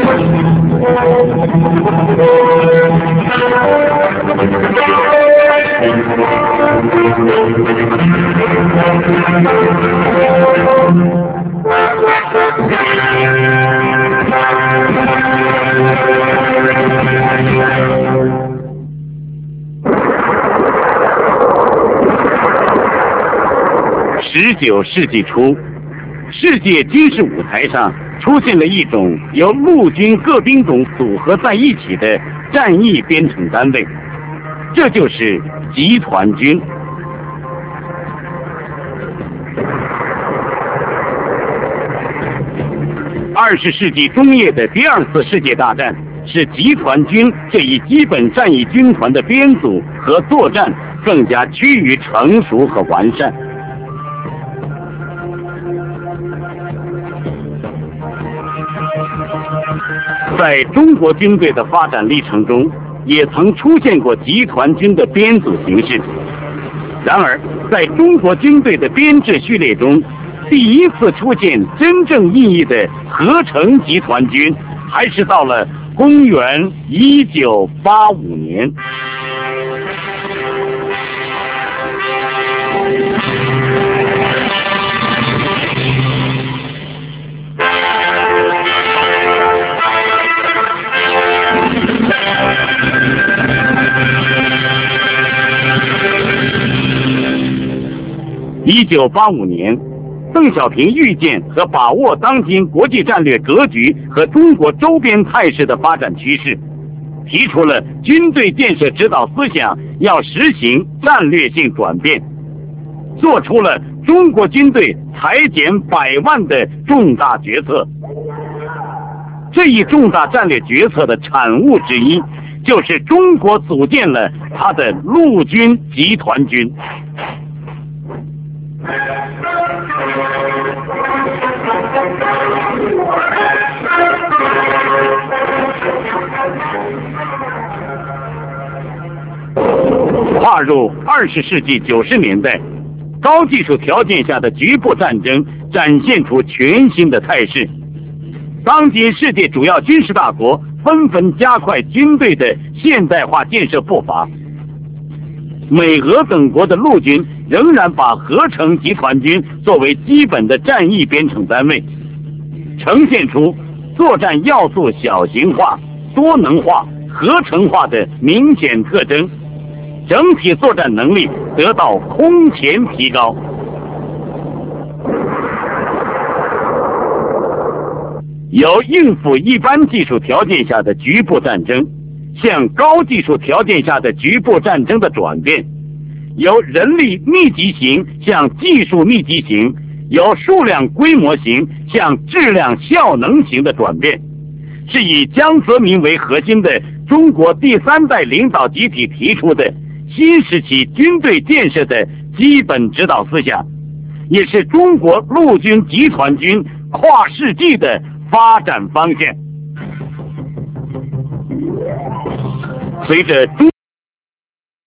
19世纪初，世界军事舞台上出现了一种由陆军各兵种组合在一起的战役编成单位，这就是集团军。20世纪中叶的第2次世界大战，使集团军这一基本战役军团的编组和作战更加趋于成熟和完善。在中国军队的发展历程中，也曾出现过集团军的编组形式。然而，在中国军队的编制序列中，第一次出现真正意义的合成集团军，还是到了公元1985年。1985年，邓小平预见和把握当今国际战略格局和中国周边态势的发展趋势，提出了军队建设指导思想要实行战略性转变，做出了中国军队裁减100万的重大决策。这一重大战略决策的产物之一，就是中国组建了它的陆军集团军。跨入20世纪90年代，高技术条件下的局部战争展现出全新的态势。当今世界主要军事大国纷纷加快军队的现代化建设步伐。美俄等国的陆军仍然把合成集团军作为基本的战役编成单位，呈现出作战要素小型化、多能化、合成化的明显特征，整体作战能力得到空前提高。由应付一般技术条件下的局部战争向高技术条件下的局部战争的转变，由人力密集型向技术密集型，由数量规模型向质量效能型的转变，是以江泽民为核心的中国第3代领导集体提出的新时期军队建设的基本指导思想，也是中国陆军集团军跨世纪的发展方向。随着中